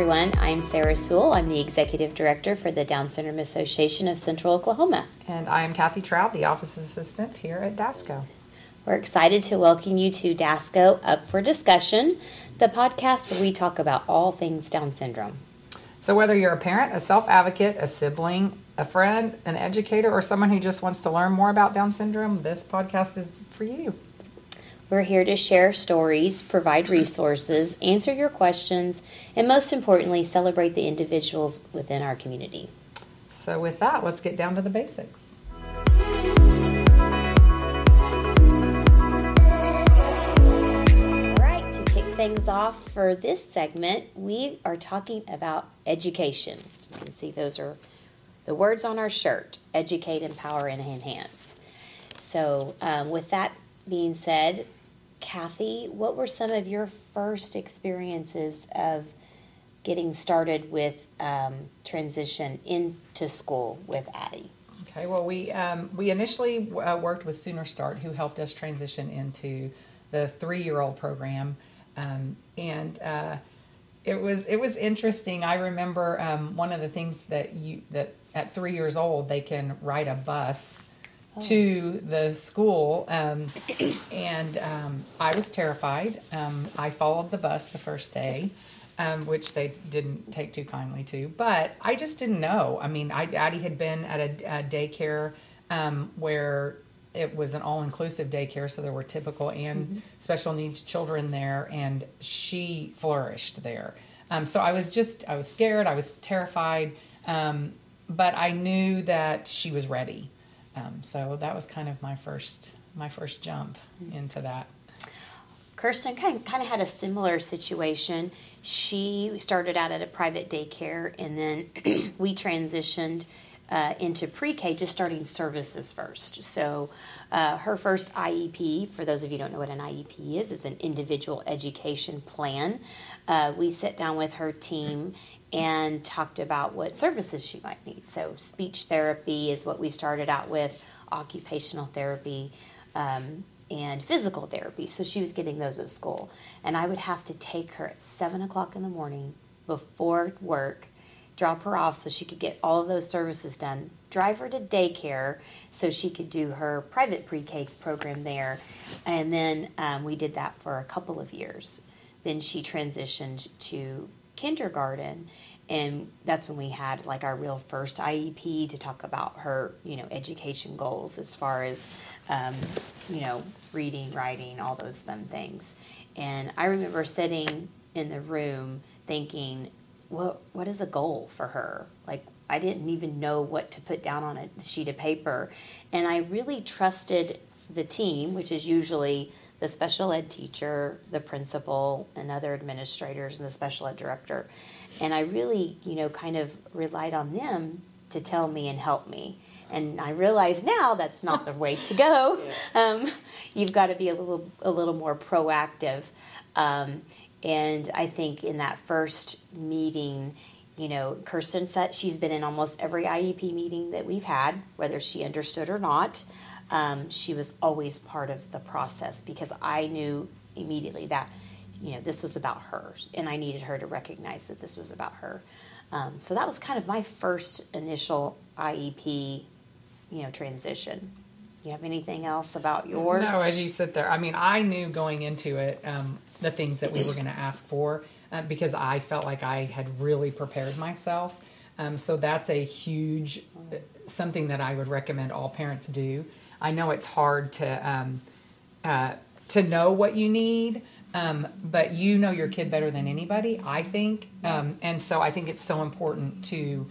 everyone. I'm Sarah Sewell. I'm the Executive Director for the Down Syndrome Association of Central Oklahoma. And I'm Kathy Trout, the Office Assistant here at DASCO. We're excited to welcome you to DASCO Up for Discussion, the podcast where we talk about all things Down syndrome. So whether you're a parent, a self-advocate, a sibling, a friend, an educator, or someone who just wants to learn more about Down syndrome, this podcast is for you. We're here to share stories, provide resources, answer your questions, and most importantly, celebrate the individuals within our community. So with that, let's get down to the basics. All right, to kick things off for this segment, we are talking about education. You can see those are the words on our shirt: educate, empower, and enhance. So with that being said, Kathy, what were some of your first experiences of getting started with transition into school with Addie? Okay, well, we initially worked with Sooner Start, who helped us transition into the 3-year-old program, and it was interesting. I remember one of the things that at 3 years old they can ride a bus to the school, and I was terrified. I followed the bus the first day, which they didn't take too kindly to, but I just didn't know. I mean, Addie had been at a daycare where it was an all-inclusive daycare, so there were typical and special needs children there, and she flourished there. So I was scared, I was terrified, but I knew that she was ready. So that was kind of my first jump into that. Kirsten kind of had a similar situation. She started out at a private daycare, and then we transitioned into pre-K, just starting services first. So her first IEP, for those of you who don't know what an IEP is an individual education plan. We sat down with her team and talked about what services she might need. So speech therapy is what we started out with, occupational therapy, and physical therapy. So she was getting those at school. And I would have to take her at 7 o'clock in the morning before work, drop her off so she could get all of those services done, drive her to daycare so she could do her private pre-K program there. And then we did that for a couple of years. Then she transitioned to kindergarten, and that's when we had like our real first IEP to talk about her, education goals as far as, reading, writing, all those fun things. And I remember sitting in the room thinking, what is a goal for her? Like, I didn't even know what to put down on a sheet of paper. And I really trusted the team, which is usually the special ed teacher, the principal, and other administrators, and the special ed director. And I really, kind of relied on them to tell me and help me. And I realize now that's not the way to go. Yeah. You've got to be a little more proactive. And I think in that first meeting, Kirsten said she's been in almost every IEP meeting that we've had, whether she understood or not. She was always part of the process because I knew immediately that, this was about her, and I needed her to recognize that this was about her. So that was kind of my first initial IEP, transition. You have anything else about yours? No, as you sit there, I mean, I knew going into it the things that we were going to ask for because I felt like I had really prepared myself. So that's a huge something that I would recommend all parents do. I know it's hard to know what you need, but you know your kid better than anybody, I think. And so I think it's so important to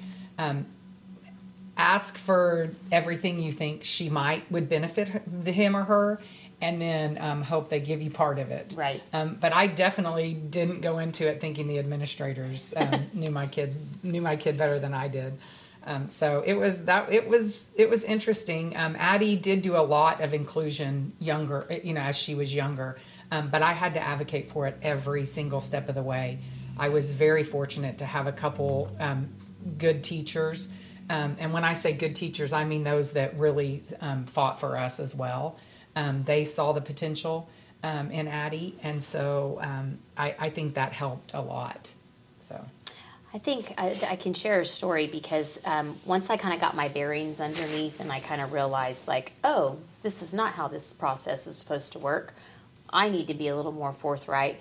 ask for everything you think would benefit him or her, and then hope they give you part of it. Right. But I definitely didn't go into it thinking the administrators knew my kid better than I did. So it was interesting. Addie did do a lot of inclusion younger, as she was younger, but I had to advocate for it every single step of the way. I was very fortunate to have a couple good teachers. And when I say good teachers, I mean those that really fought for us as well. They saw the potential in Addie, and so I think that helped a lot. So I think I can share a story because once I kind of got my bearings underneath and I kind of realized, like, oh, this is not how this process is supposed to work. I need to be a little more forthright.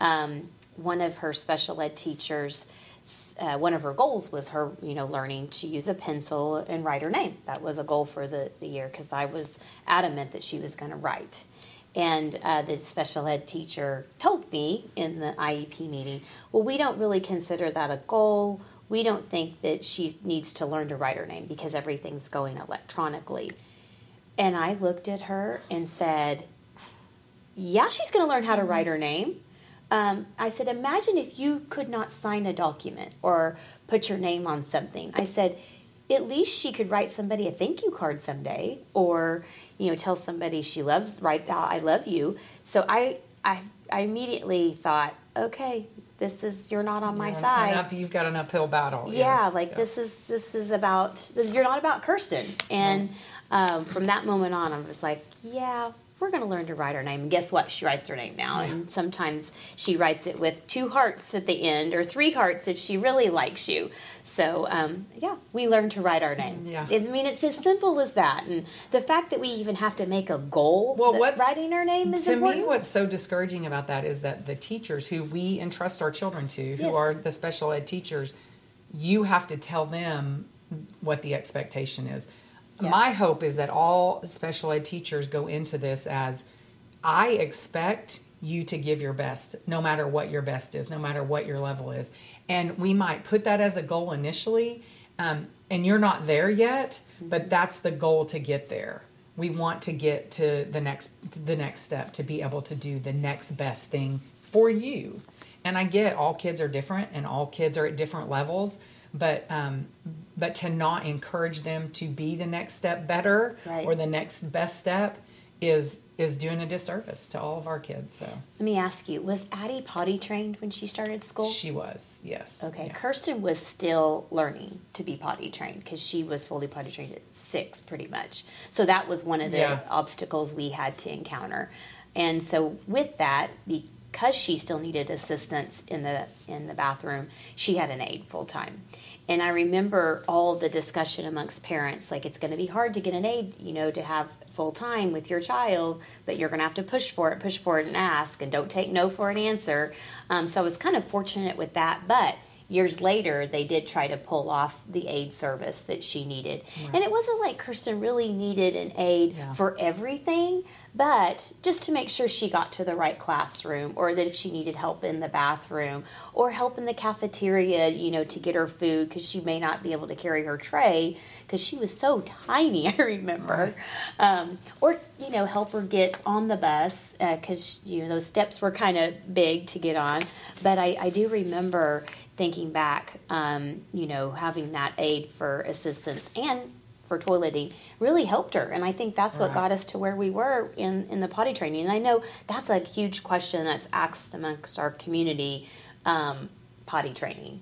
One of her special ed teachers, one of her goals was her, learning to use a pencil and write her name. That was a goal for the year because I was adamant that she was going to write. And the special ed teacher told me in the IEP meeting, well, we don't really consider that a goal. We don't think that she needs to learn to write her name because everything's going electronically. And I looked at her and said, yeah, she's going to learn how to write her name. I said, imagine if you could not sign a document or put your name on something. I said, at least she could write somebody a thank you card someday, or tell somebody she loves, write out I love you. So I immediately thought, okay, you're not on my side. You've got an uphill battle. Yeah, yes. This is about you're not about Kirsten. And from that moment on, I was like, yeah, we're going to learn to write her name. And guess what? She writes her name now. Yeah. And sometimes she writes it with 2 hearts at the end or 3 hearts if she really likes you. So, we learn to write our name. Yeah. I mean, it's as simple as that. And the fact that we even have to make a goal writing our name is important. To me, what's so discouraging about that is that the teachers who we entrust our children to, who are the special ed teachers, you have to tell them what the expectation is. Yeah. My hope is that all special ed teachers go into this as, I expect you to give your best, no matter what your best is, no matter what your level is. And we might put that as a goal initially, and you're not there yet, but that's the goal to get there. We want to get to the next step, to be able to do the next best thing for you. And I get all kids are different and all kids are at different levels, but to not encourage them to be the next step better or the next best step is doing a disservice to all of our kids. So let me ask you, was Addie potty trained when she started school? She was, yes. Okay, yeah. Kirsten was still learning to be potty trained because she was fully potty trained at 6 pretty much. So that was one of the obstacles we had to encounter. And so with that, because she still needed assistance in the bathroom, she had an aide full time. And I remember all the discussion amongst parents, like, it's going to be hard to get an aide, to have full time with your child, but you're going to have to push for it and ask, and don't take no for an answer. So I was kind of fortunate with that, but years later, they did try to pull off the aide service that she needed. Right. And it wasn't like Kirsten really needed an aide for everything, but just to make sure she got to the right classroom, or that if she needed help in the bathroom or help in the cafeteria, to get her food because she may not be able to carry her tray because she was so tiny, I remember. Right. Or help her get on the bus because, those steps were kind of big to get on. But I do remember thinking back, having that aid for assistance and for toileting really helped her. And I think that's what got us to where we were in the potty training. And I know that's a huge question that's asked amongst our community, potty training.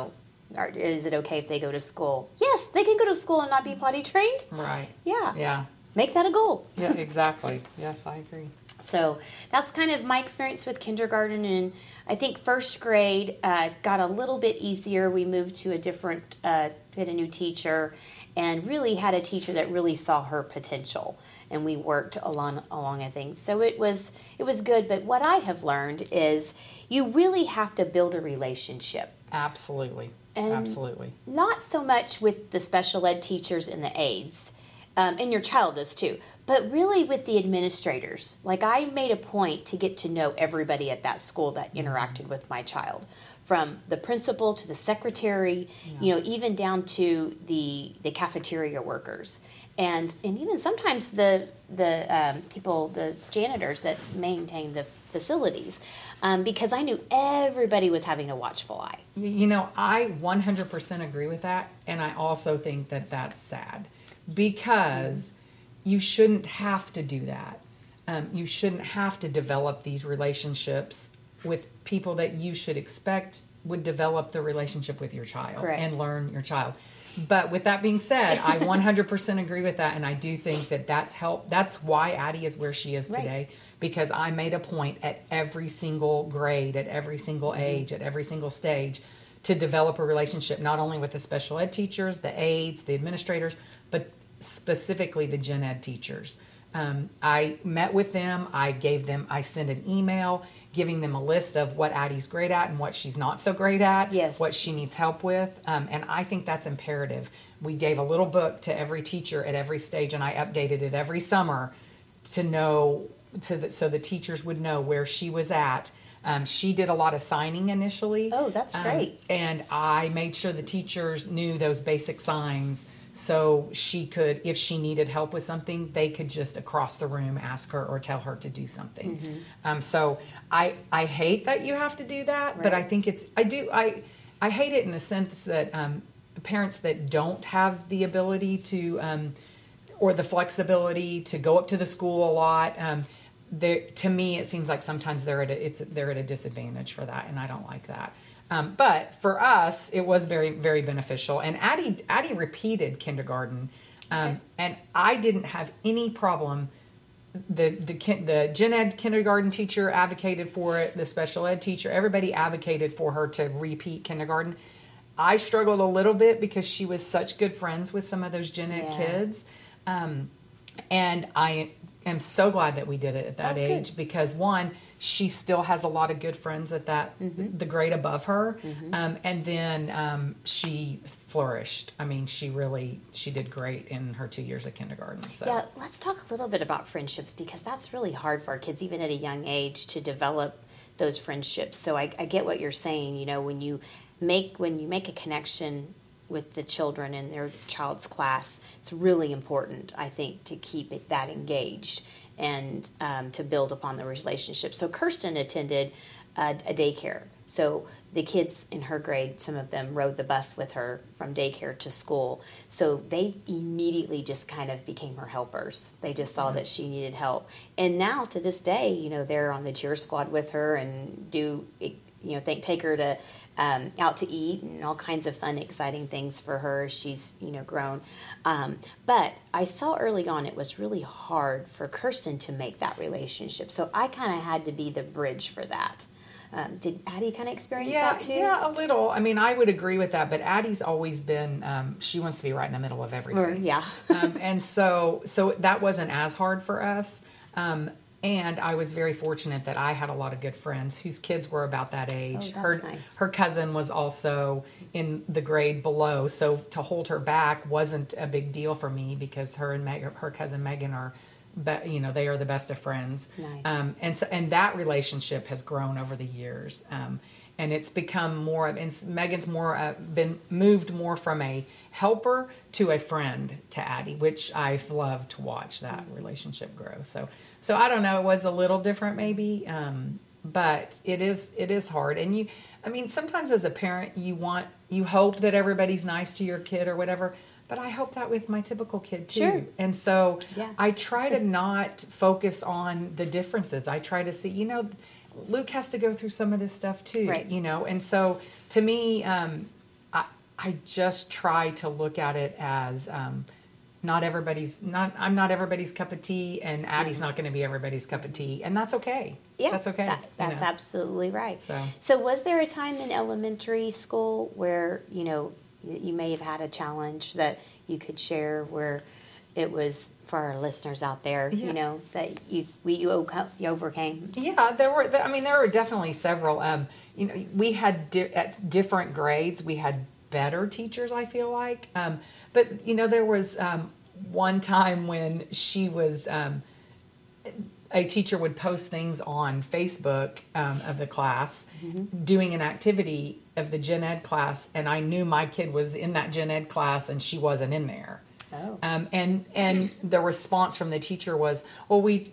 Is it okay if they go to school? Yes, they can go to school and not be potty trained. Right. Yeah. Yeah. Make that a goal. Yeah, exactly. Yes, I agree. So that's kind of my experience with kindergarten, and I think first grade got a little bit easier. We moved to we had a new teacher, and really had a teacher that really saw her potential, and we worked along I think. So it was good. But what I have learned is you really have to build a relationship. Absolutely. And absolutely. Not so much with the special ed teachers and the aides, and your child does too, but really with the administrators. Like, I made a point to get to know everybody at that school that interacted with my child, from the principal to the secretary, even down to the cafeteria workers, and even sometimes the people, the janitors that maintain the facilities, because I knew everybody was having a watchful eye. I 100% agree with that, and I also think that that's sad, because you shouldn't have to do that. You shouldn't have to develop these relationships with people that you should expect would develop the relationship with your child. Correct. And learn your child. But with that being said, I 100% agree with that, and I do think that that's why Addie is where she is today, because I made a point at every single grade, at every single age, at every single stage, to develop a relationship not only with the special ed teachers, the aides, the administrators, but specifically the gen ed teachers. I met with them. I sent an email giving them a list of what Addie's great at and what she's not so great at, Yes. what she needs help with. And I think that's imperative. We gave a little book to every teacher at every stage, and I updated it every summer to know, so the teachers would know where she was at. She did a lot of signing initially. Oh, that's great. And I made sure the teachers knew those basic signs, so she could, if she needed help with something, they could just across the room ask her or tell her to do something. So I hate that you have to do that, but I think I hate it in the sense that parents that don't have the ability to or the flexibility to go up to the school a lot. To me, it seems like sometimes they're at a disadvantage for that, and I don't like that. But for us, it was very, very beneficial. And Addie repeated kindergarten, and I didn't have any problem. The gen ed kindergarten teacher advocated for it. The special ed teacher, everybody advocated for her to repeat kindergarten. I struggled a little bit because she was such good friends with some of those gen ed kids, and I am so glad that we did it at that age because one, she still has a lot of good friends at that the grade above her, and then she flourished. I mean, she did great in her 2 years of kindergarten. So Yeah, let's talk a little bit about friendships because that's really hard for our kids, even at a young age, to develop those friendships. So I get what you're saying. You know, when you make a connection with the children in their child's class, it's really important, I think, to keep that engaged and to build upon the relationship. So Kirsten attended a daycare. So the kids in her grade, some of them rode the bus with her from daycare to school. So they immediately just kind of became her helpers. They just saw that she needed help. And now to this day, you know, they're on the cheer squad with her and take her to out to eat and all kinds of fun, exciting things for her. She's, grown. But I saw early on it was really hard for Kirsten to make that relationship. So I kind of had to be the bridge for that. Did Addie kind of experience that too? Yeah, a little. I mean, I would agree with that, but Addie's always been, she wants to be right in the middle of everything. And so that wasn't as hard for us. And I was very fortunate that I had a lot of good friends whose kids were about that age. Oh, that's nice. Her cousin was also in the grade below, so to hold her back wasn't a big deal for me because her and her cousin Megan are, they are the best of friends. Nice. And that relationship has grown over the years. And it's become more, and Megan's been moved more from a helper to a friend to Addie, which I've loved to watch that relationship grow. So I don't know, it was a little different maybe, but it is hard. And sometimes as a parent, you hope that everybody's nice to your kid or whatever, but I hope that with my typical kid too. Sure. And so I try to not focus on the differences. I try to see, Luke has to go through some of this stuff too, right. And so to me, I just try to look at it as, I'm not everybody's cup of tea, and Addie's not going to be everybody's cup of tea, and that's okay. Yeah, that's okay. That's absolutely right. So was there a time in elementary school where you may have had a challenge that you could share where it was for our listeners out there, that you overcame? Yeah, there were definitely several. We had at different grades, we had better teachers, I feel like. But there was one time when she was a teacher would post things on Facebook of the class doing an activity of the gen ed class, and I knew my kid was in that gen ed class and she wasn't in there. Oh. And the response from the teacher was, well, we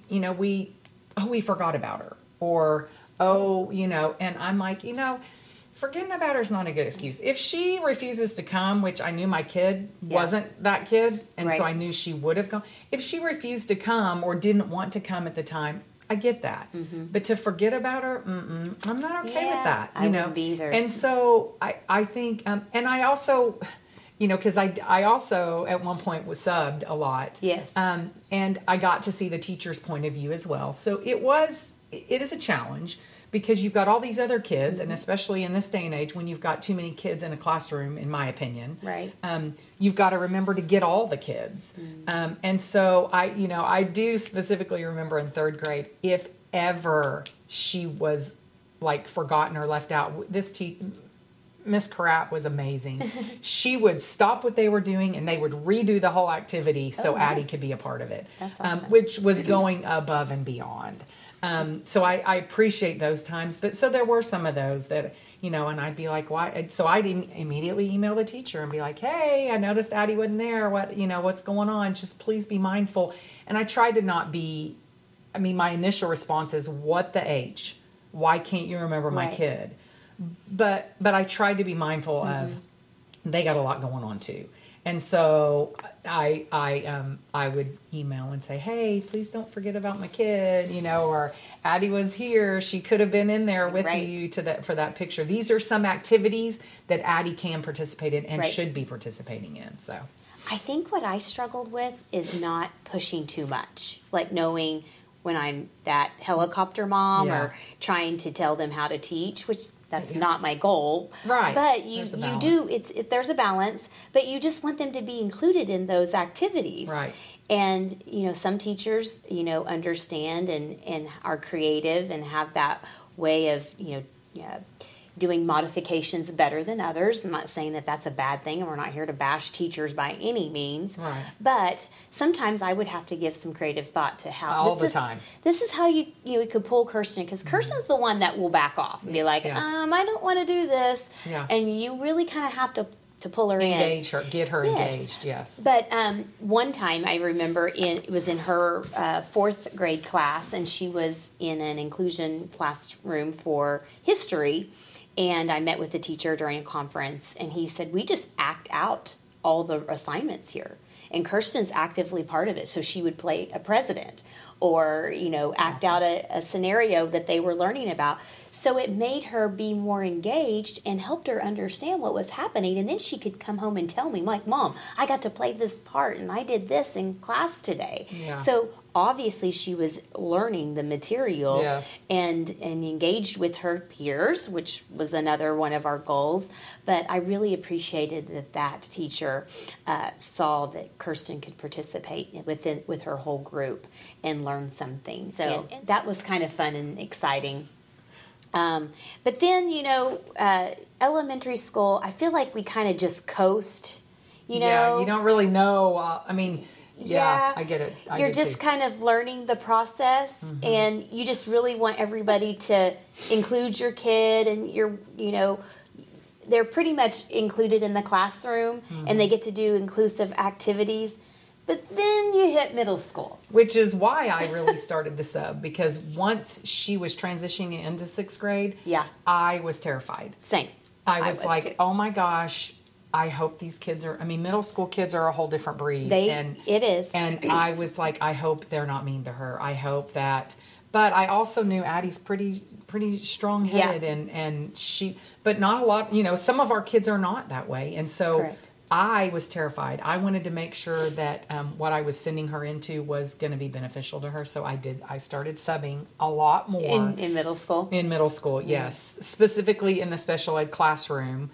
forgot about her, or and I'm like, forgetting about her is not a good excuse. If she refuses to come, which I knew my kid wasn't that kid, and so I knew she would have come. If she refused to come or didn't want to come at the time, I get that. But to forget about her, I'm not okay with that. I wouldn't be either. And so I think, and I also, because I also at one point was subbed a lot. Yes. And I got to see the teacher's point of view as well. So it is a challenge. because you've got all these other kids, and especially in this day and age when you've got too many kids in a classroom, in my opinion, Right. You've got to remember to get all the kids. And so I do specifically remember in third grade, if ever she was like forgotten or left out, Miss Karat was amazing. She would stop what they were doing and they would redo the whole activity so nice. Addie could be a part of it, That's awesome. which was going above and beyond. So I appreciate those times. But so there were some of those that, and I'd be like, why? So I'd immediately email the teacher and be like, hey, I noticed Addie wasn't there. What's going on? Just please be mindful. And I tried to not be, my initial response is, what the H? Why can't you remember my Right. kid? But I tried to be mindful of, they got a lot going on too. And so I would email and say, hey, please don't forget about my kid, or Addie was here. She could have been in there with Right. you for that picture. These are some activities that Addie can participate in and Right. should be participating in. So I think what I struggled with is not pushing too much, like knowing when I'm that helicopter mom Yeah. or trying to tell them how to teach, which that's not my goal. Right. But There's a you balance. do, there's a balance, but you just want them to be included in those activities. Right. And, some teachers, understand and are creative and have that way of, doing modifications better than others. I'm not saying that that's a bad thing, and we're not here to bash teachers by any means. Right. But sometimes I would have to give some creative thought to how All the time. This is how you could pull Kirsten, because Kirsten's the one that will back off and be like, Yeah. I don't want to do this. Yeah. And you really kind of have to pull her in. engage her, get her Yes. engaged. Yes. But one time I remember it was in her fourth grade class, and she was in an inclusion classroom for history. And I met with the teacher during a conference, and he said, we just act out all the assignments here. And Kirsten's actively part of it. So she would play a president or, act out a scenario that they were learning about. So it made her be more engaged and helped her understand what was happening. And then she could come home and tell me, like, Mom, I got to play this part and I did this in class today. Yeah. So obviously she was learning the material Yes. and engaged with her peers, which was another one of our goals. But I really appreciated that teacher saw that Kirsten could participate with her whole group and learn something. So that was kind of fun and exciting. But then, elementary school, I feel like we kind of just coast, Yeah, you don't really know. Yeah. I get it. You're do just too. kind of learning the process, and you just really want everybody to include your kid, and they're pretty much included in the classroom, and they get to do inclusive activities. But then you hit middle school. Which is why I really started to sub, because once she was transitioning into sixth grade, Yeah. I was terrified. Same. I was like, too. oh my gosh, I hope these kids middle school kids are a whole different breed. It is. And I was like, I hope they're not mean to her. I hope that. But I also knew Addie's pretty strong-headed, and she, but not a lot. Some of our kids are not that way, and so Correct. I was terrified. I wanted to make sure that what I was sending her into was going to be beneficial to her. So I did. I started subbing a lot more in middle school. in middle school. Yes, specifically in the special ed classroom,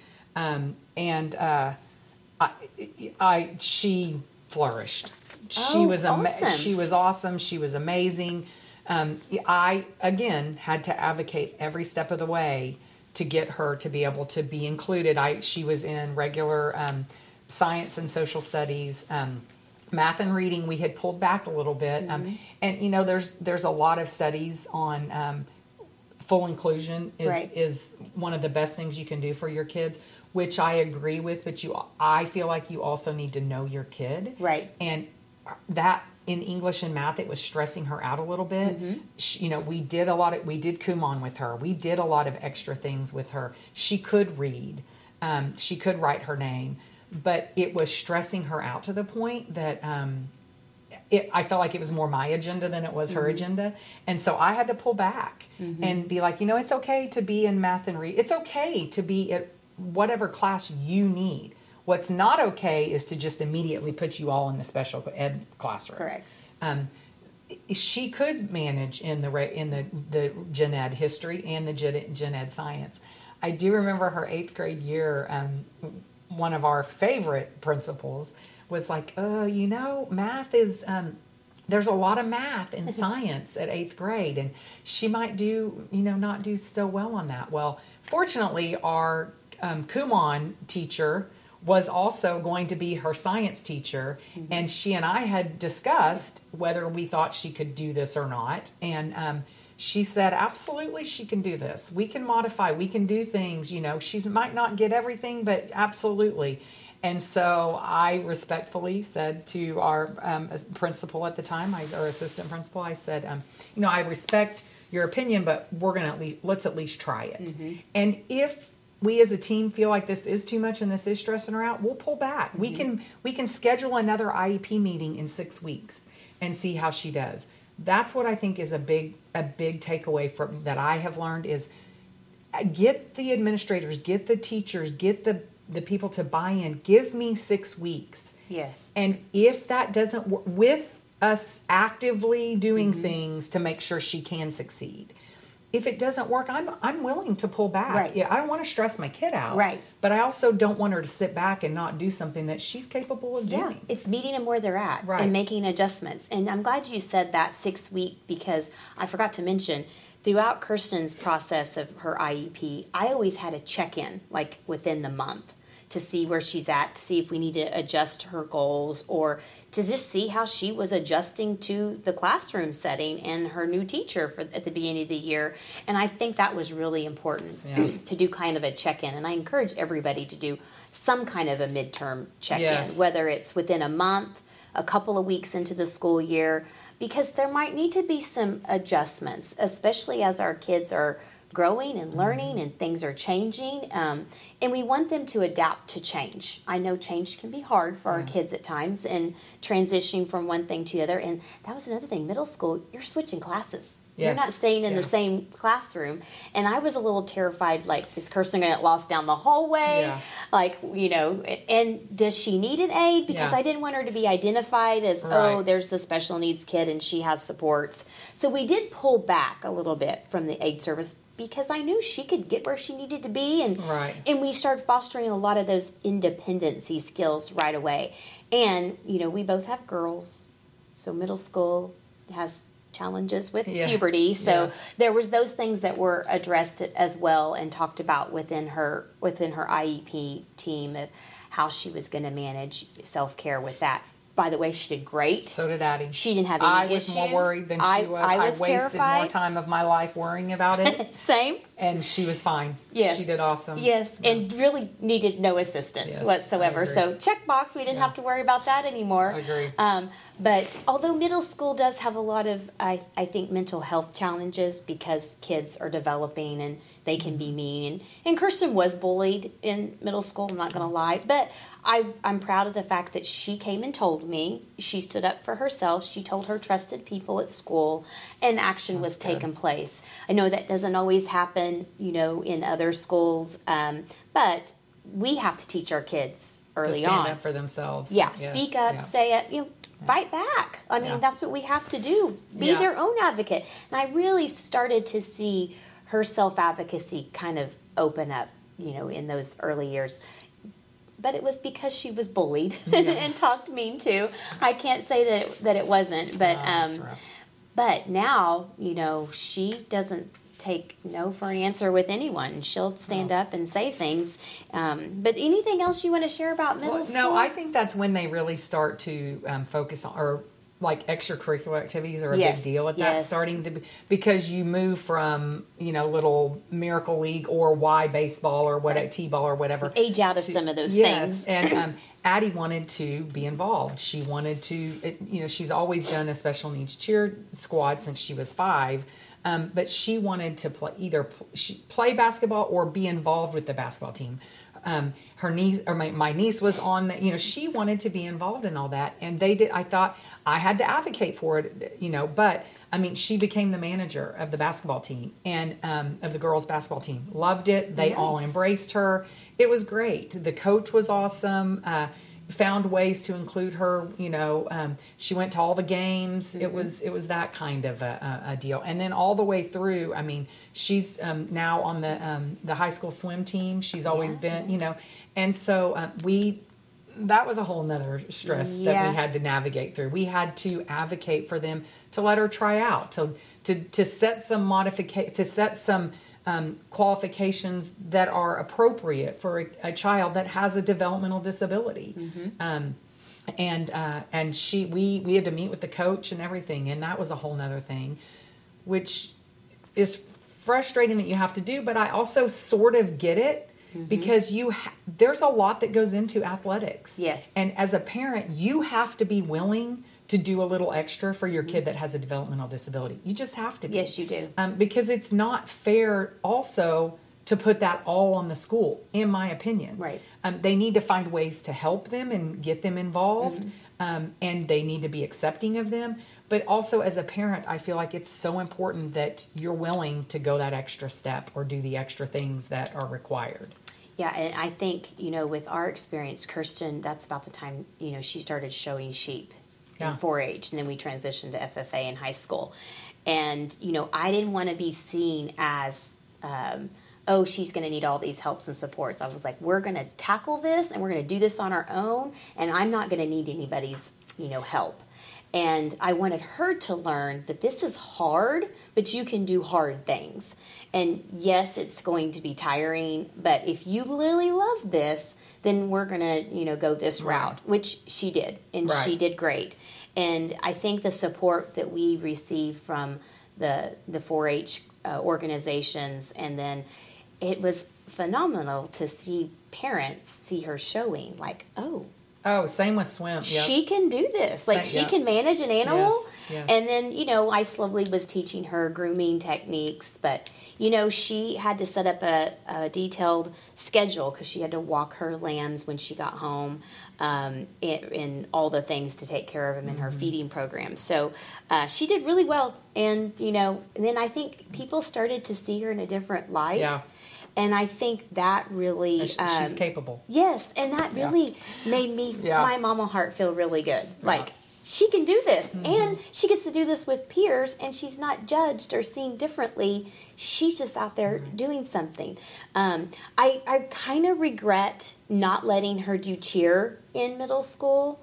she flourished. She was awesome. She was awesome. She was amazing. I again had to advocate every step of the way to get her to be able to be included. She was in regular science and social studies, math and reading. We had pulled back a little bit, and there's a lot of studies on full inclusion Right. is one of the best things you can do for your kids, which I agree with. But I feel like you also need to know your kid, Right. And that in English and math, it was stressing her out a little bit. We did Kumon with her. We did a lot of extra things with her. She could read. She could write her name. But it was stressing her out to the point that I felt like it was more my agenda than it was her agenda. And so I had to pull back and be like, it's okay to be in math and read. It's okay to be at whatever class you need. What's not okay is to just immediately put you all in the special ed classroom. Correct. she could manage in the gen ed history and the gen ed science. I do remember her 8th grade year. One of our favorite principals was like, math is, there's a lot of math and science at 8th grade, and she might not do so well on that. Well, fortunately, our Kumon teacher was also going to be her science teacher, and she and I had discussed whether we thought she could do this or not, and she said, absolutely, she can do this. We can modify, we can do things, she might not get everything, but absolutely. And so I respectfully said to our principal at the time, our assistant principal, I said, I respect your opinion, but let's at least try it. And if we as a team feel like this is too much and this is stressing her out, we'll pull back. We can schedule another IEP meeting in 6 weeks and see how she does. That's what I think is a big takeaway from that I have learned is get the administrators, get the teachers, get the people to buy in. Give me 6 weeks. Yes. And if that doesn't work, with us actively doing things to make sure she can succeed. If it doesn't work, I'm willing to pull back. Right. Yeah, I don't want to stress my kid out. Right. But I also don't want her to sit back and not do something that she's capable of doing. Yeah, it's meeting them where they're at Right. and making adjustments. And I'm glad you said that 6 week because I forgot to mention throughout Kirsten's process of her IEP, I always had a check-in like within the month to see where she's at, to see if we need to adjust her goals or to just see how she was adjusting to the classroom setting and her new teacher at the beginning of the year. And I think that was really important to do kind of a check-in. And I encourage everybody to do some kind of a midterm check-in, whether it's within a month, a couple of weeks into the school year, because there might need to be some adjustments, especially as our kids are growing and learning and things are changing. And we want them to adapt to change. I know change can be hard for our kids at times and transitioning from one thing to the other. And that was another thing. Middle school, you're switching classes. Yes. You're not staying in the same classroom. And I was a little terrified, like, is Kirsten going to get lost down the hallway? Yeah. Like, and does she need an aid? Because I didn't want her to be identified as, oh, there's the special needs kid and she has supports. So we did pull back a little bit from the aid service because I knew she could get where she needed to be. And we started fostering a lot of those independency skills right away. And, we both have girls. So middle school has challenges with puberty. So there was those things that were addressed as well and talked about within her IEP team of how she was going to manage self-care with that. By the way, she did great. So did Addie. She didn't have any issues. I was more worried than she was. I wasted terrified. more time of my life worrying about it. Same. And she was fine. Yes. She did awesome. Yes, and really needed no assistance whatsoever. So check box, we didn't have to worry about that anymore. Agreed. But although middle school does have a lot of, I think, mental health challenges because kids are developing and they can be mean. And Kirsten was bullied in middle school, I'm not going to lie. But I'm proud of the fact that she came and told me. She stood up for herself. She told her trusted people at school, and action was taken place. I know that doesn't always happen, in other schools. But we have to teach our kids early on. To stand up for themselves. Yeah, speak up, say it, fight back. I mean, that's what we have to do. Be their own advocate. And I really started to see her self-advocacy kind of open up, in those early years. But it was because she was bullied and talked mean to. I can't say that it wasn't, but but now, she doesn't take no for an answer with anyone. She'll stand up and say things. But anything else you want to share about middle school? No, I think that's when they really start to focus on, or like extracurricular activities are a big deal at that starting to be, because you move from, little Miracle League or Y baseball or what T-ball or whatever. Age out of some of those things. And Addie wanted to be involved. She wanted to, she's always done a special needs cheer squad since she was 5. But she wanted to play basketball or be involved with the basketball team. Her niece, or my niece, was on the. She wanted to be involved in all that, and they did. I thought I had to advocate for it, But she became the manager of the basketball team and of the girls' basketball team. Loved it. They all embraced her. It was great. The coach was awesome. found ways to include her. She went to all the games. It was that kind of a deal. And then all the way through, I mean, she's now on the high school swim team. She's always been, and so that was a whole nother stress that we had to navigate through. We had to advocate for them to let her try out, to set some qualifications that are appropriate for a child that has a developmental disability. And we had to meet with the coach and everything, and that was a whole nother thing, which is frustrating that you have to do, but I also sort of get it. Because there's a lot that goes into athletics. Yes. And as a parent, you have to be willing to do a little extra for your kid that has a developmental disability. You just have to be. Yes, you do. Because it's not fair also to put that all on the school, in my opinion. Right. They need to find ways to help them and get them involved. And they need to be accepting of them. But also as a parent, I feel like it's so important that you're willing to go that extra step or do the extra things that are required. Yeah, and I think, with our experience, Kirsten, that's about the time, she started showing sheep in 4-H, and then we transitioned to FFA in high school. And, I didn't want to be seen as, she's going to need all these helps and supports. I was like, we're going to tackle this, and we're going to do this on our own, and I'm not going to need anybody's, help. And I wanted her to learn that this is hard, but you can do hard things. And yes, it's going to be tiring, but if you really love this, then we're going to, go this route, which she did, and she did great. And I think the support that we received from the 4-H organizations, and then it was phenomenal to see parents see her showing, like, same with swim. Yep. She can do this. Like, she can manage an animal. Yes. And then, I slowly was teaching her grooming techniques. But, she had to set up a detailed schedule because she had to walk her lambs when she got home, and all the things to take care of them in her feeding program. So she did really well. And, and then I think people started to see her in a different light. Yeah. And I think that really... she's capable. Yes, and that really made me, my mama heart feel really good. Like, she can do this, and she gets to do this with peers, and she's not judged or seen differently. She's just out there doing something. I kind of regret not letting her do cheer in middle school.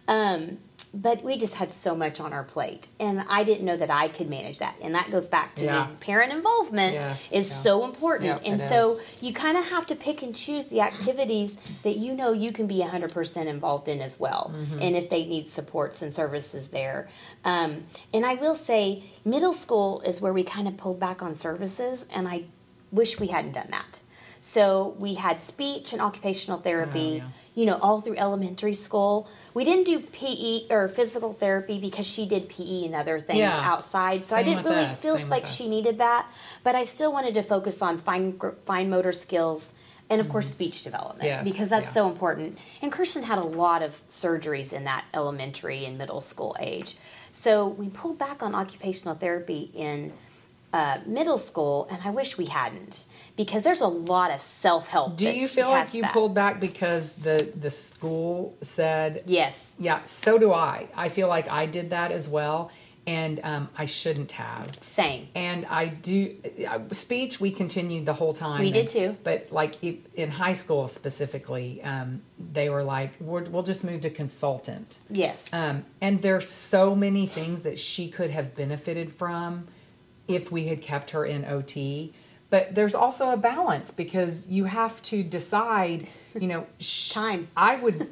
But we just had so much on our plate, and I didn't know that I could manage that. And that goes back to parent involvement is so important. Yep, and so you kind of have to pick and choose the activities that you can be 100% involved in as well. And if they need supports and services there. And I will say middle school is where we kind of pulled back on services, and I wish we hadn't done that. So we had speech and occupational therapy, all through elementary school. We didn't do PE or physical therapy because she did PE and other things outside. So I didn't really feel like she needed that. But I still wanted to focus on fine motor skills and, of course, speech development because that's so important. And Kirsten had a lot of surgeries in that elementary and middle school age. So we pulled back on occupational therapy in middle school, and I wish we hadn't. Because there's a lot of self-help. Do you feel like you pulled back because the school said... Yes. Yeah, so do I. I feel like I did that as well, and I shouldn't have. Same. And I do... speech, we continued the whole time. We did too. But like in high school specifically, they were like, we'll just move to consultant. Yes. And there's so many things that she could have benefited from if we had kept her in OT. But there's also a balance because you have to decide, time. I would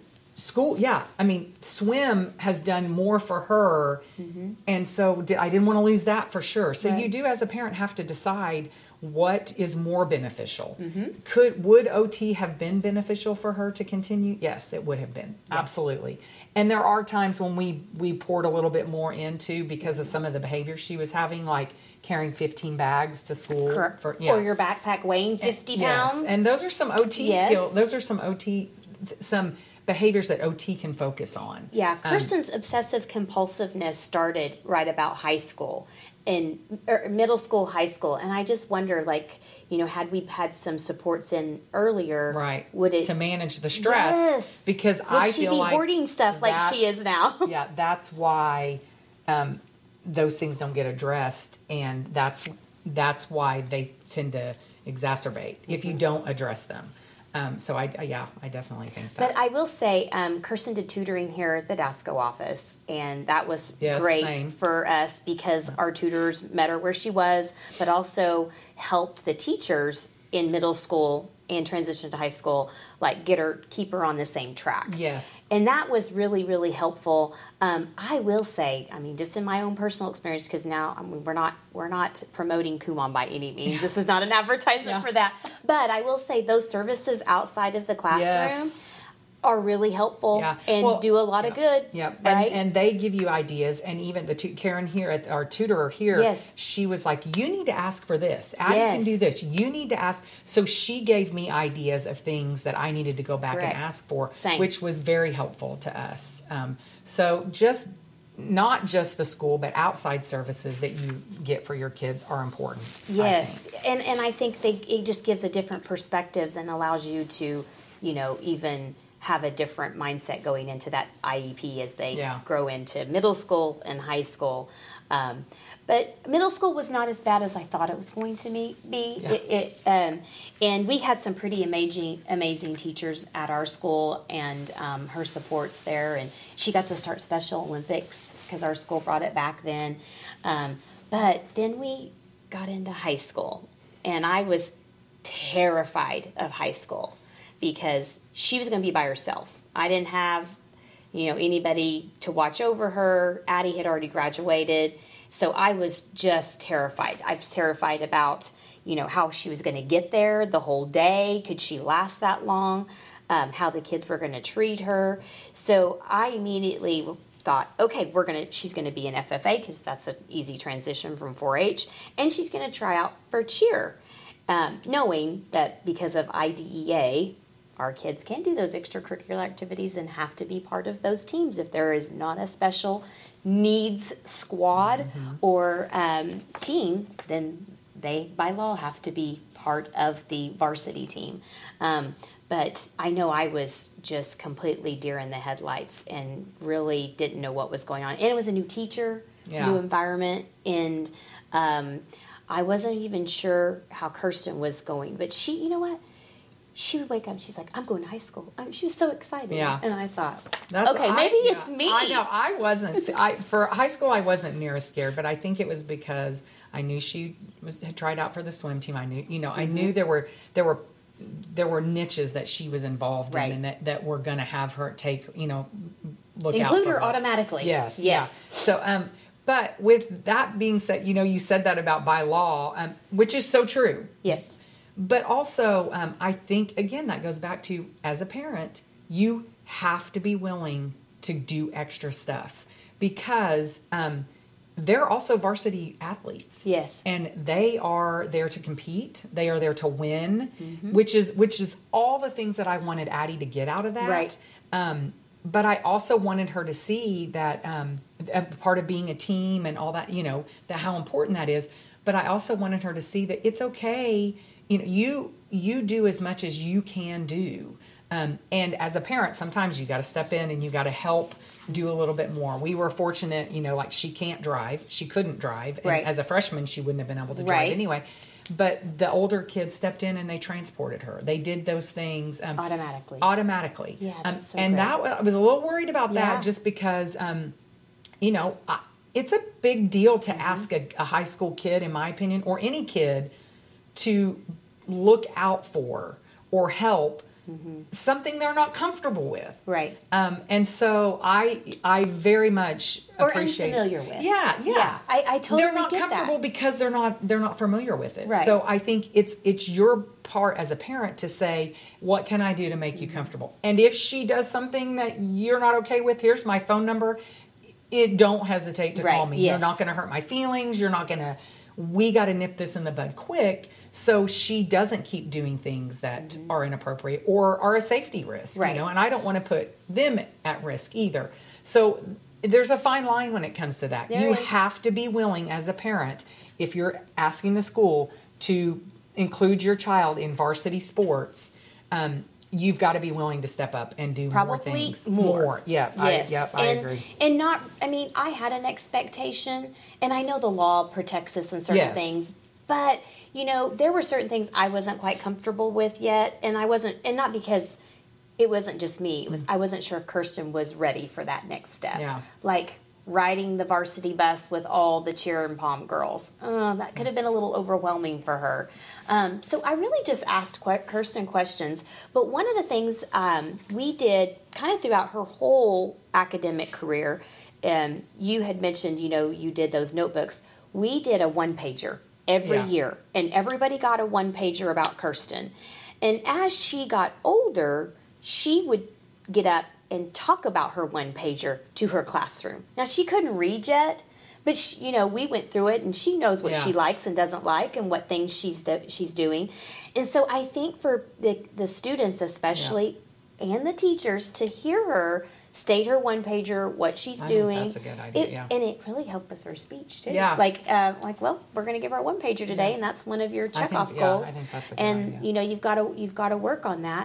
swim has done more for her. And so I didn't want to lose that for sure. So you do as a parent have to decide what is more beneficial. Would OT have been beneficial for her to continue? Yes, it would have been. Yeah. Absolutely. And there are times when we poured a little bit more into because of some of the behaviors she was having, like carrying 15 bags to school. Correct. Or your backpack weighing 50 pounds. And those are some OT skills. Those are some behaviors that OT can focus on. Yeah, Kirsten's obsessive compulsiveness started right about high school. in middle school, high school, and I just wonder, like, had we had some supports in earlier, right, would it to manage the stress? Yes. Because would I she feel be like hoarding stuff like she is now? Yeah, that's why those things don't get addressed, and that's why they tend to exacerbate if you don't address them. So I definitely think that. But I will say, Kirsten did tutoring here at the DASCO office, and that was great same. for us because our tutors met her where she was, but also helped the teachers in middle school and transition to high school, like keep her on the same track. Yes. And that was really, really helpful. I will say, just in my own personal experience, because now we're not promoting Kumon by any means. This is not an advertisement for that. But I will say those services outside of the classroom are really helpful and do a lot of good. Yeah, right? And they give you ideas. And even Karen here, our tutor here, she was like, you need to ask for this. Addie can do this. You need to ask. So she gave me ideas of things that I needed to go back and ask for, which was very helpful to us. So not just the school, but outside services that you get for your kids are important. Yes, and I think it just gives a different perspectives and allows you to, even have a different mindset going into that IEP as they grow into middle school and high school. But middle school was not as bad as I thought it was going to be. Yeah. And we had some pretty amazing teachers at our school, and her supports there. And she got to start Special Olympics because our school brought it back then. But then we got into high school, and I was terrified of high school because she was going to be by herself. I didn't have, anybody to watch over her. Addie had already graduated. So I was just terrified. I was terrified about, how she was going to get there the whole day. Could she last that long? How the kids were going to treat her. So I immediately thought, okay, she's going to be an FFA because that's an easy transition from 4-H. And she's going to try out for cheer. Knowing that because of IDEA, our kids can do those extracurricular activities and have to be part of those teams. If there is not a special needs squad or team, then they, by law, have to be part of the varsity team. But I know I was just completely deer in the headlights and really didn't know what was going on. And it was a new teacher, new environment, and I wasn't even sure how Kirsten was going. But she, she would wake up and she's like, I'm going to high school. she was so excited. Yeah. And I thought, maybe it's me. I know. I wasn't. For high school, I wasn't near as scared, but I think it was because I knew she had tried out for the swim team. I knew, I knew there were niches that she was involved in and that were going to have her take, look out for include her automatically. Yes. Yeah. So, but with that being said, you said that about by law, which is so true. Yes. But also, I think, again, that goes back to, as a parent, you have to be willing to do extra stuff because they're also varsity athletes. Yes. And they are there to compete. They are there to win, which is all the things that I wanted Addie to get out of that. Right. But I also wanted her to see that a part of being a team and all that, that how important that is. But I also wanted her to see that it's okay. You do as much as you can do. And as a parent, sometimes you got to step in and you got to help do a little bit more. We were fortunate, like she can't drive. She couldn't drive. And as a freshman, she wouldn't have been able to drive anyway. But the older kids stepped in and they transported her. They did those things automatically. Yeah, that's so and great. that I was a little worried about that just because, it's a big deal to ask a high school kid, in my opinion, or any kid to look out for or help something they're not comfortable with. Right. And so I very much appreciate or unfamiliar with. Yeah. I totally they're not get comfortable that. because they're not familiar with it. Right. So I think it's your part as a parent to say, what can I do to make you comfortable? And if she does something that you're not okay with, here's my phone number. Don't hesitate to call me. Yes. You're not going to hurt my feelings. You're not going to. We got to nip this in the bud quick so she doesn't keep doing things that are inappropriate or are a safety risk. Right. And I don't want to put them at risk either. So there's a fine line when it comes to that. There You is. have to be willing as a parent, if you're asking the school to include your child in varsity sports, you've got to be willing to step up and do more Probably things. more. Yeah, Yes. I agree. And not, I mean, I had an expectation, and I know the law protects us in certain Yes. things, but, you know, there were certain things I wasn't quite comfortable with yet, and not because it wasn't just me, I wasn't sure if Kirsten was ready for that next step. Yeah. Like riding the varsity bus with all the cheer and pom girls. That could have been a little overwhelming for her. So I really just asked Kirsten questions. But one of the things we did kind of throughout her whole academic career, you had mentioned, you know, you did those notebooks. We did a one-pager every year, and everybody got a one-pager about Kirsten. And as she got older, she would get up and talk about her one-pager to her classroom. Now, she couldn't read yet, but she, you know, we went through it, and she knows what she likes and doesn't like, and what things she's doing. And so I think for the students especially, and the teachers, to hear her state her one-pager, what she's doing. Think that's a good idea, And it really helped with her speech, too. Yeah. Like, well, we're going to give her a one-pager today, and that's one of your checkoff goals. I think that's a good and, idea. you know, you've got to work on that.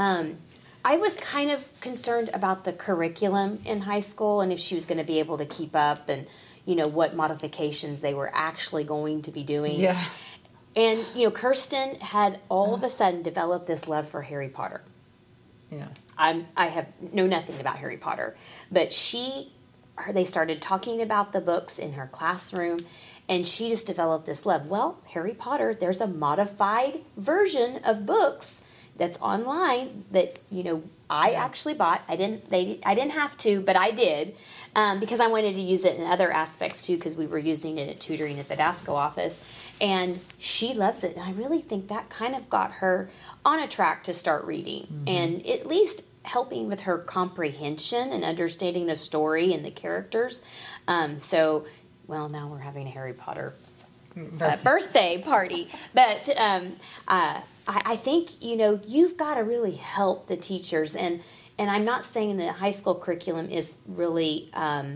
I was kind of concerned about the curriculum in high school and if she was going to be able to keep up and, you know, what modifications they were actually going to be doing. Yeah. And, you know, Kirsten had all of a sudden developed this love for Harry Potter. Yeah. I know nothing about Harry Potter, but they started talking about the books in her classroom, and she just developed this love. Well, Harry Potter, there's a modified version of books that's online that, you know, I actually bought. I didn't have to, but I did, because I wanted to use it in other aspects too, because we were using it at tutoring at the DASCO office, and she loves it. And I really think that kind of got her on a track to start reading, and at least helping with her comprehension and understanding the story and the characters. So, well, now we're having a Harry Potter birthday party, but I think, you know, you've got to really help the teachers, and I'm not saying that high school curriculum is really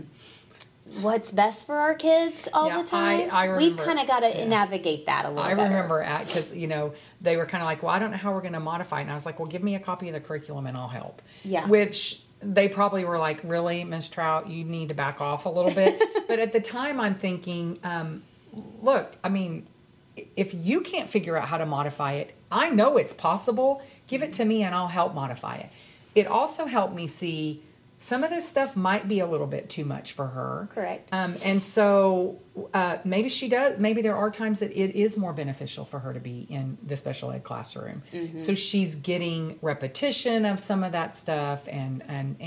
what's best for our kids all the time. I remember, we've kind of got to navigate that a little better. I remember because, you know, they were kind of like, well, I don't know how we're going to modify it. And I was like, well, give me a copy of the curriculum and I'll help. Yeah. Which they probably were like, really, Ms. Trout, you need to back off a little bit. But at the time I'm thinking, look, I mean, if you can't figure out how to modify it, I know it's possible. Give it to me and I'll help modify it. It also helped me see some of this stuff might be a little bit too much for her. Correct. And so maybe she does. Maybe there are times that it is more beneficial for her to be in the special ed classroom. Mm-hmm. So she's getting repetition of some of that stuff, and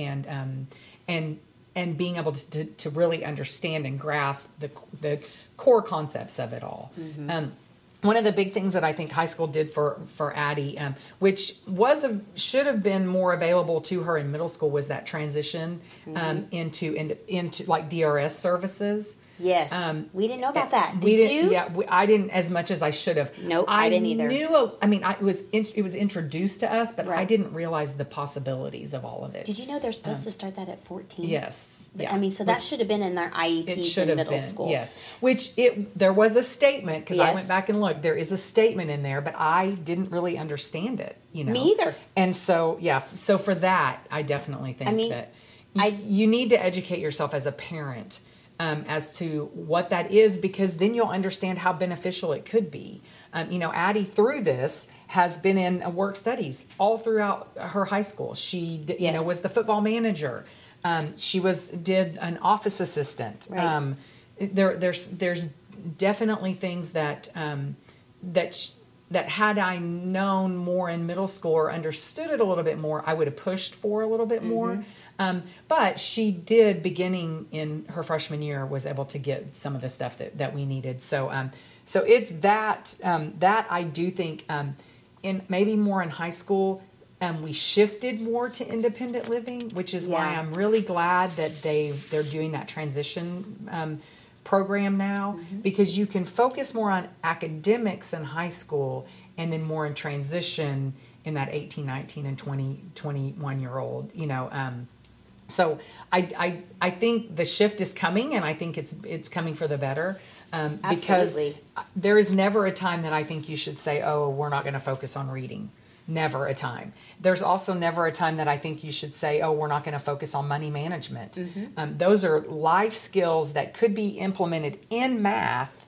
being able to really understand and grasp the core concepts of it all. Mm-hmm. One of the big things that I think high school did for Addie, which should have been more available to her in middle school, was that transition into like DRS services. Yes, we didn't know about that. Did you? Yeah, I didn't as much as I should have. Nope, I didn't either. It was introduced to us, but Right. I didn't realize the possibilities of all of it. Did you know they're supposed to start that at 14? Yes. Yeah. I mean, so that should have been in their It IEPs should in have middle been, school. yes. There was a statement, because I Yes. went back and looked. There is a statement in there, but I didn't really understand it. You know, Me either. And so, so for that, I definitely think that you need to educate yourself as a parent as to what that is, because then you'll understand how beneficial it could be. You know, Addie, through this, has been in work studies all throughout her high school. She, was the football manager. She did an office assistant. Right. There's definitely things that had I known more in middle school or understood it a little bit more, I would have pushed for a little bit more. But she did, beginning in her freshman year, was able to get some of the stuff that we needed. So it's that I do think in maybe more in high school, we shifted more to independent living, which is why I'm really glad that they're doing that transition program now, because you can focus more on academics in high school and then more in transition in that 18, 19, and 20, 21-year-old, So I think the shift is coming, and I think it's coming for the better. Because there is never a time that I think you should say, oh, we're not going to focus on reading. Never a time. There's also never a time that I think you should say, oh, we're not going to focus on money management. Those are life skills that could be implemented in math,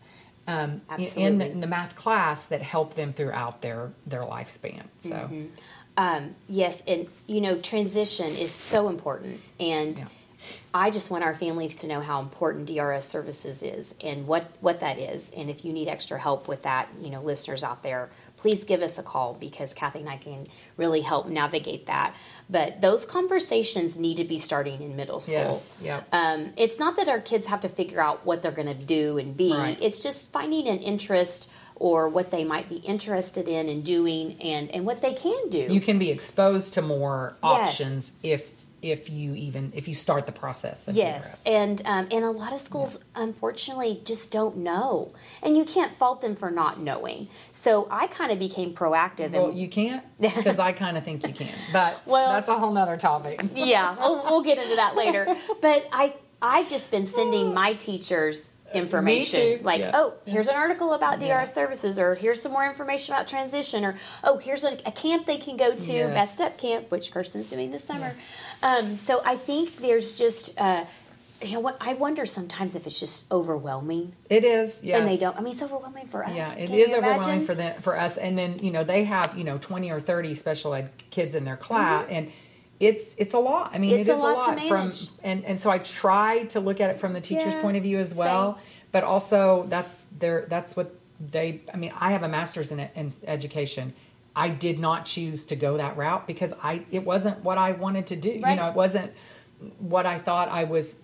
in the math class, that help them throughout their lifespan. So, yes, and transition is so important, and I just want our families to know how important DRS services is and what that is. And if you need extra help with that, listeners out there, please give us a call, because Kathy and I can really help navigate that. But those conversations need to be starting in middle school. Yes, yep. It's not that our kids have to figure out what they're going to do and be. Right. It's just finding an interest or what they might be interested in and doing, and what they can do. You can be exposed to more options if you start the process of yes, DRS. and a lot of schools unfortunately just don't know, and you can't fault them for not knowing. So I kind of became proactive. Well, you can't, because I kind of think you can, but that's a whole nother topic. Yeah, we'll get into that later. But I've just been sending my teachers information. Me too. Like, here's an article about DRS Yeah. services, or here's some more information about transition, or here's a camp they can go to, Yes. Best Up Camp, which Kirsten's doing this summer. So I think there's just, what I wonder sometimes if it's just overwhelming. It is, yes. And they don't. I mean, it's overwhelming for us. Yeah, it Can is you overwhelming imagine? for us. And then, they have, 20 or 30 special ed kids in their class, and it's a lot. I mean, It's it a is lot to from, manage. and so I try to look at it from the teacher's Yeah, point of view as well. same. But also that's what I have a master's in education. I did not choose to go that route because it wasn't what I wanted to do. Right. It wasn't what I thought I was.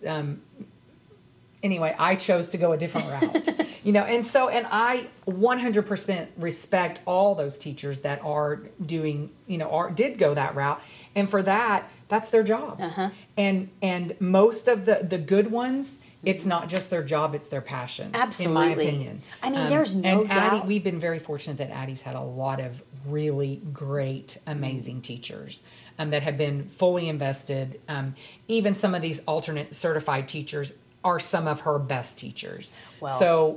Anyway, I chose to go a different route. And I 100% respect all those teachers that are doing, did go that route, and for that, that's their job. And most of the good ones, it's not just their job, it's their passion. Absolutely. In my opinion. I mean, there's no doubt. Addie, we've been very fortunate that Addie's had a lot of really great, amazing teachers that have been fully invested. Even some of these alternate certified teachers are some of her best teachers. Well,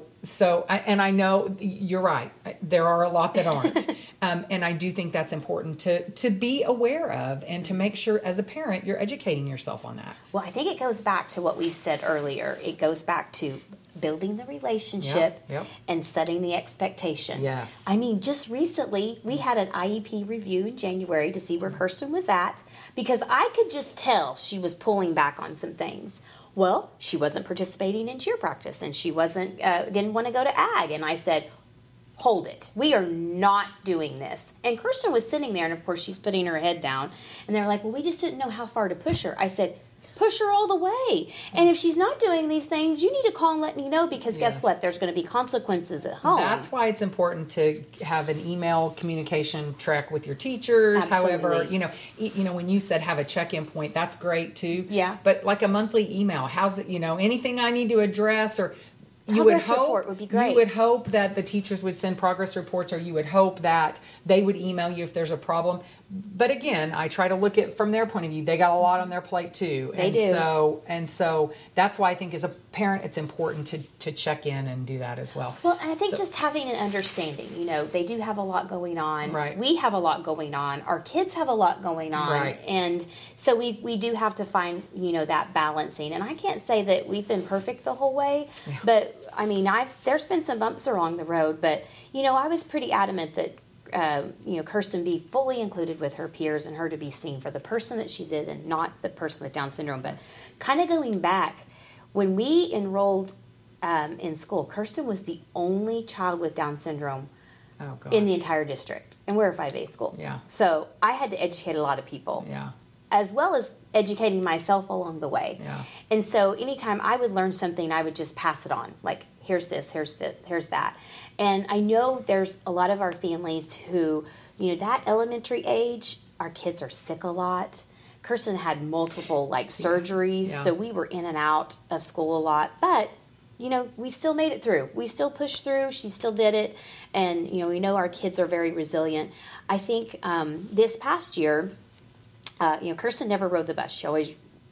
I know you're right. There are a lot that aren't. And I do think that's important to be aware of, and to make sure as a parent you're educating yourself on that. Well, I think it goes back to what we said earlier. It goes back to building the relationship Yep. and setting the expectation. Yes. I mean, just recently we had an IEP review in January to see where Kirsten was at, because I could just tell she was pulling back on some things. Well, she wasn't participating in cheer practice, and she didn't want to go to ag. And I said, hold it. We are not doing this. And Kirsten was sitting there, and of course she's putting her head down. And they're like, well, we just didn't know how far to push her. I said, push her all the way. And if she's not doing these things, you need to call and let me know, because guess what? There's going to be consequences at home. That's why it's important to have an email communication track with your teachers. Absolutely. However, when you said have a check-in point, that's great too. Yeah. But like a monthly email, how's it, anything I need to address, or Progress report would be great. You would hope that the teachers would send progress reports, or you would hope that they would email you if there's a problem. But again, I try to look at from their point of view. They got a lot on their plate too. They do. So that's why I think as a parent, it's important to check in and do that as well. Well, and I think just having an understanding, they do have a lot going on. Right. We have a lot going on. Our kids have a lot going on. Right. And so we do have to find, that balancing. And I can't say that we've been perfect the whole way, but I mean, there's been some bumps along the road, but, I was pretty adamant that, Kirsten be fully included with her peers, and her to be seen for the person that she is, and not the person with Down syndrome. But kind of going back, when we enrolled in school, Kirsten was the only child with Down syndrome in the entire district. And we're a 5A school. Yeah. So I had to educate a lot of people. Yeah. As well as educating myself along the way. Yeah. And so anytime I would learn something, I would just pass it on. Like, here's this, here's that. And I know there's a lot of our families who, that elementary age, our kids are sick a lot. Kirsten had multiple surgeries, so we were in and out of school a lot. But, we still made it through. We still pushed through. She still did it. And, we know our kids are very resilient. I think this past year, Kirsten never rode the bus. She always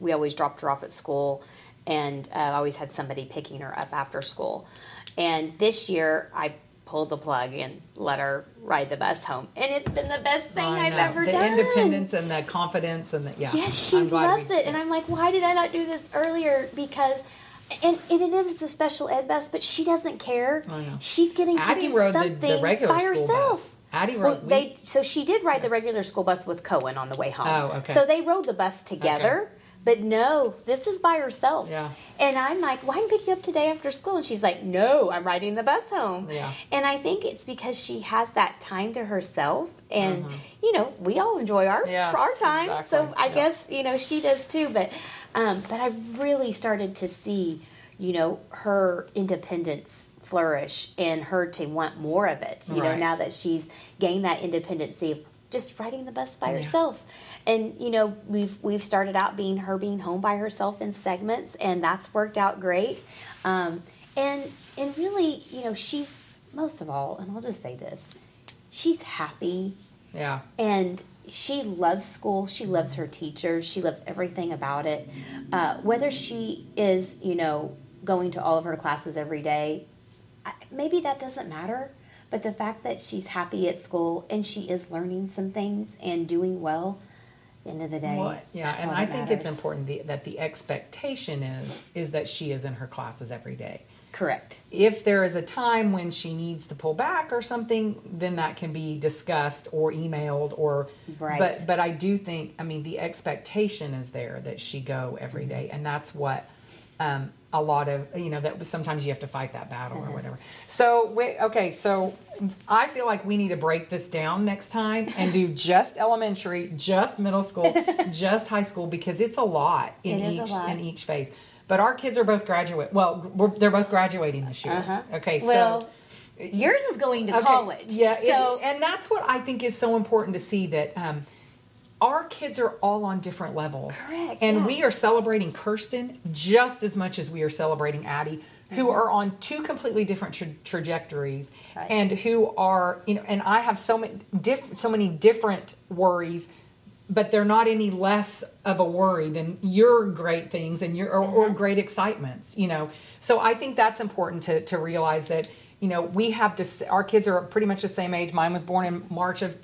we always dropped her off at school, and always had somebody picking her up after school. And this year, I pulled the plug and let her ride the bus home, and it's been the best thing I've ever the done. The independence and the confidence and the Yes, she loves it, and I'm like, why did I not do this earlier? Because. And it is a special ed bus, but she doesn't care. I know. She's getting to Addie do rode something the regular by school herself. bus. Addie rode. So she did ride the regular school bus with Cohen on the way home. Oh, okay. So they rode the bus together. Okay. But no, this is by herself. Yeah. And I'm like, well, I can pick you up today after school. And she's like, no, I'm riding the bus home. Yeah. And I think it's because she has that time to herself. And, we all enjoy our time. Exactly. So I guess, she does too. But I've really started to see, her independence flourish and her to want more of it, Right. now that she's gained that independency of just riding the bus by herself. And we've started out being home by herself in segments, and that's worked out great. And really, she's most of all, and I'll just say this, she's happy. Yeah. And she loves school. She loves her teachers. She loves everything about it. Whether she is, going to all of her classes every day, maybe that doesn't matter. But the fact that she's happy at school and she is learning some things and doing well, at the end of the day, and I think it's important that the expectation is that she is in her classes every day. Correct. If there is a time when she needs to pull back or something, then that can be discussed or emailed or. Right. But I do think, the expectation is there that she go every day, and that's what. A lot of, that sometimes you have to fight that battle or whatever. So, so I feel like we need to break this down next time and do just elementary, just middle school, just high school, because it's a lot in each phase. But our kids are both they're both graduating this year. Uh-huh. Okay, well, yours is going to college. Yeah, so and that's what I think is so important to see that our kids are all on different levels. Correct. And we are celebrating Kirsten just as much as we are celebrating Addie, who are on two completely different trajectories, right. And who are, and I have so many different worries, but they're not any less of a worry than your great things and or great excitements, So I think that's important to realize that, we have this, our kids are pretty much the same age. Mine was born in March of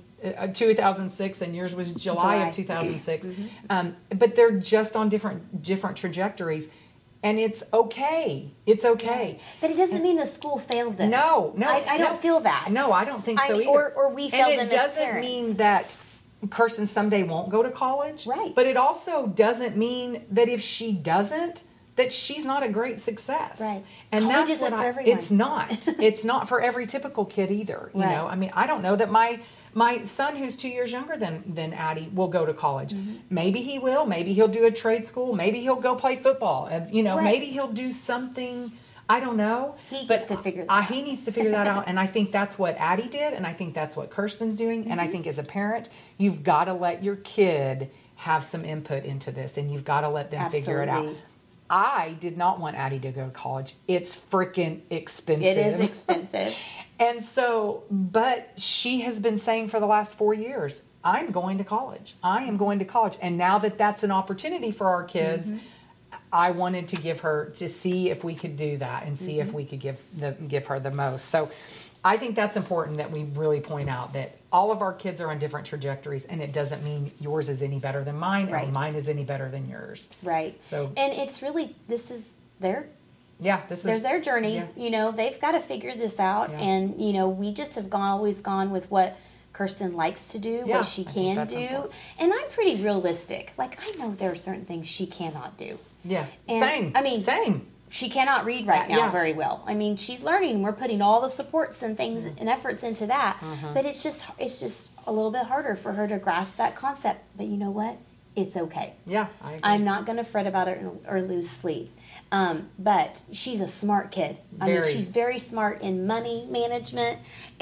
2006, and yours was July of 2006. But they're just on different trajectories, and it's okay. It's okay. But it doesn't mean the school failed them. No, I don't feel that. No, I don't think so either. Or we failed them as parents. And it doesn't mean that Kirsten someday won't go to college. Right. But it also doesn't mean that if she doesn't, that she's not a great success. Right. And college that's isn't what for everyone. It's not. It's not for every typical kid either. You know, I don't know that my son, who's 2 years younger than Addie, will go to college. Mm-hmm. Maybe he will. Maybe he'll do a trade school. Maybe he'll go play football. Maybe he'll do something. I don't know. He needs to figure that out. He needs to figure that out. And I think that's what Addie did. And I think that's what Kirsten's doing. Mm-hmm. And I think as a parent, you've got to let your kid have some input into this. And you've got to let them figure it out. I did not want Addie to go to college. It's freaking expensive. It is expensive. And so, but she has been saying for the last 4 years, I'm going to college. I am going to college. And now that that's an opportunity for our kids, I wanted to see if we could do that and see if we could give her the most. So I think that's important that we really point out that all of our kids are on different trajectories, and it doesn't mean yours is any better than mine, or mine is any better than yours. Right. So, and it's really, this is their their journey. Yeah. They've got to figure this out, and we just have always gone with what Kirsten likes to do, what she can do, important. And I'm pretty realistic. Like, I know there are certain things she cannot do. Yeah. And, same. She cannot read right now very well. I mean, she's learning. We're putting all the supports and things and efforts into that. But it's just a little bit harder for her to grasp that concept. But you know what? It's okay. Yeah, I agree. I'm not going to fret about it or lose sleep. But she's a smart kid. I mean, she's very smart in money management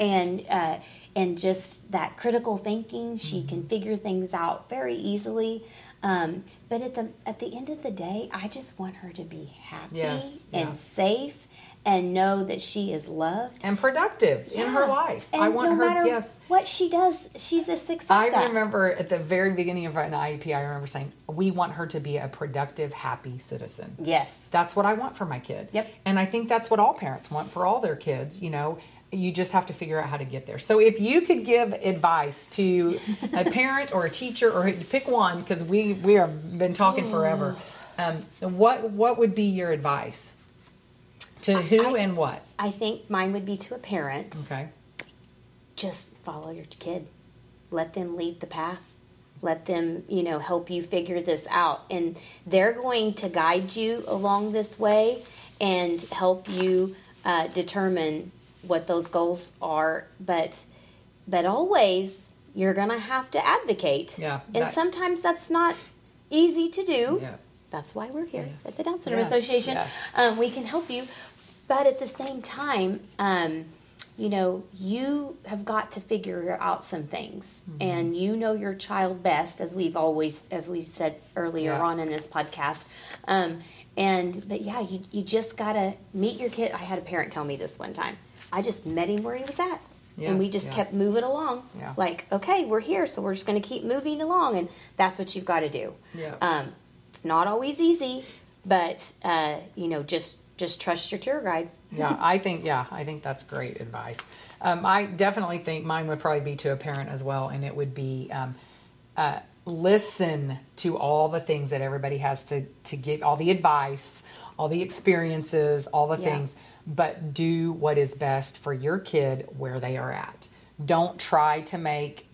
and just that critical thinking. She can figure things out very easily. But at the end of the day, I just want her to be happy and safe and know that she is loved and productive in her life. And I want no her, matter yes. what she does, she's a success. I remember at the very beginning of an IEP, I remember saying, we want her to be a productive, happy citizen. Yes. That's what I want for my kid. Yep. And I think that's what all parents want for all their kids. You know, you just have to figure out how to get there. So if you could give advice to a parent or a teacher, or pick one, because we have been talking forever, what would be your advice? To who and what? I think mine would be to a parent. Okay. Just follow your kid. Let them lead the path. Let them, help you figure this out. And they're going to guide you along this way and help you determine what those goals are. But always, you're going to have to advocate. Yeah. And sometimes that's not easy to do. Yeah. That's why we're here Yes. at the Down Syndrome Yes. Association. Yes. We can help you. But at the same time, you have got to figure out some things, and you know your child best, as we said earlier on in this podcast. You just gotta meet your kid. I had a parent tell me this one time. I just met him where he was at, and we just kept moving along. Yeah. Like, okay, we're here, so we're just gonna keep moving along, and that's what you've got to do. Yeah. It's not always easy, but just trust your tour guide. I think that's great advice. I definitely think mine would probably be to a parent as well, and it would be listen to all the things that everybody has to give, all the advice, all the experiences, all the things, but do what is best for your kid where they are at. Don't try to make,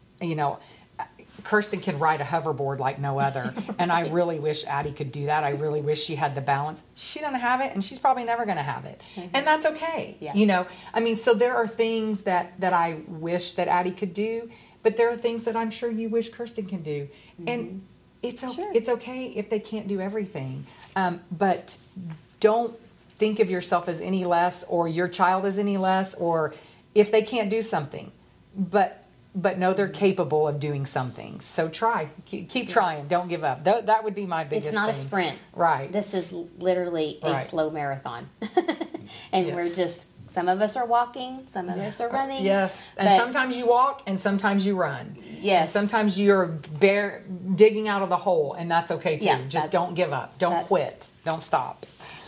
Kirsten can ride a hoverboard like no other, and I really wish Addie could do that. I really wish she had the balance. She doesn't have it, and she's probably never going to have it, and that's okay. Yeah. So there are things that I wish that Addie could do, but there are things that I'm sure you wish Kirsten can do, and it's okay if they can't do everything, but don't think of yourself as any less, or your child as any less, or if they can't do something, but know they're capable of doing something. So try. Keep trying. Don't give up. That would be my biggest thing. It's not a sprint. Right. This is literally a slow marathon. And we're just, some of us are walking, some of us are running. Yes. And sometimes you walk and sometimes you run. Yes. And sometimes you're digging out of the hole, and that's okay too. Just don't give up. Don't quit. Don't stop.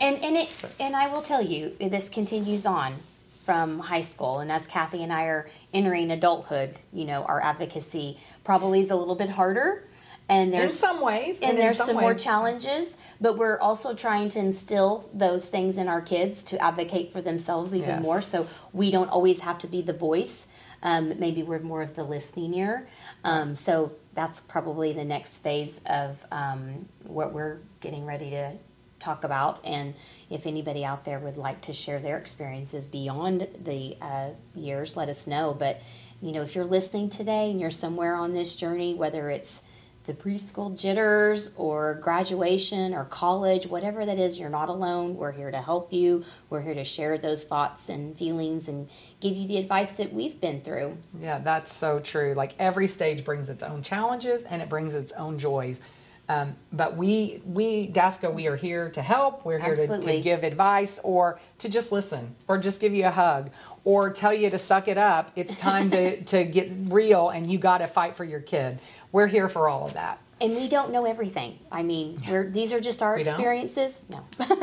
And I will tell you, this continues on from high school, and as Kathy and I are entering adulthood, our advocacy probably is a little bit harder, and there's in some ways, and there's some more challenges, but we're also trying to instill those things in our kids to advocate for themselves even more, so we don't always have to be the voice. Maybe we're more of the listening ear. So that's probably the next phase of what we're getting ready to talk about. And if anybody out there would like to share their experiences beyond the years, let us know. But, if you're listening today and you're somewhere on this journey, whether it's the preschool jitters or graduation or college, whatever that is, you're not alone. We're here to help you. We're here to share those thoughts and feelings and give you the advice that we've been through. Yeah, that's so true. Like, every stage brings its own challenges and it brings its own joys. But we DASCO, we are here to help. We're here to give advice, or to just listen, or just give you a hug, or tell you to suck it up. It's time to get real, and you got to fight for your kid. We're here for all of that. And we don't know everything. I mean, these are just our experiences. No.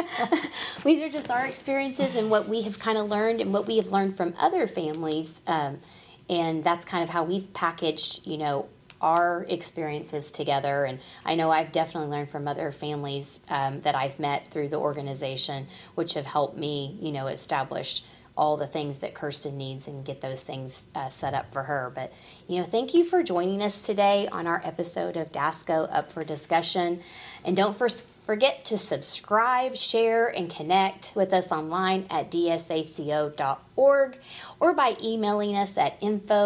These are just our experiences and what we have kind of learned and what we have learned from other families. And that's kind of how we've packaged, our experiences together. And I know I've definitely learned from other families that I've met through the organization, which have helped me, establish all the things that Kirsten needs and get those things set up for her. But, thank you for joining us today on our episode of DASCO Up for Discussion. And don't forget to subscribe, share, and connect with us online at dsaco.org or by emailing us at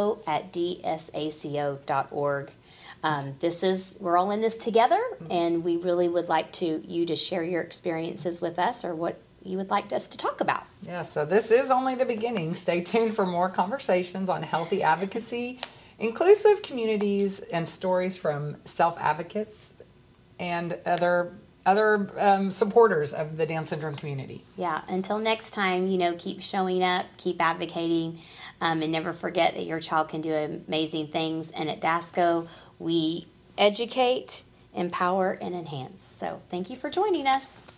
info@dsaco.org. We're all in this together, and we really would like you to share your experiences with us, or what you would like us to talk about. Yeah, so this is only the beginning. Stay tuned for more conversations on healthy advocacy, inclusive communities, and stories from self-advocates and other other supporters of the Down syndrome community. Yeah, until next time, keep showing up, keep advocating, and never forget that your child can do amazing things. And at DASCO, we educate, empower, and enhance. So thank you for joining us.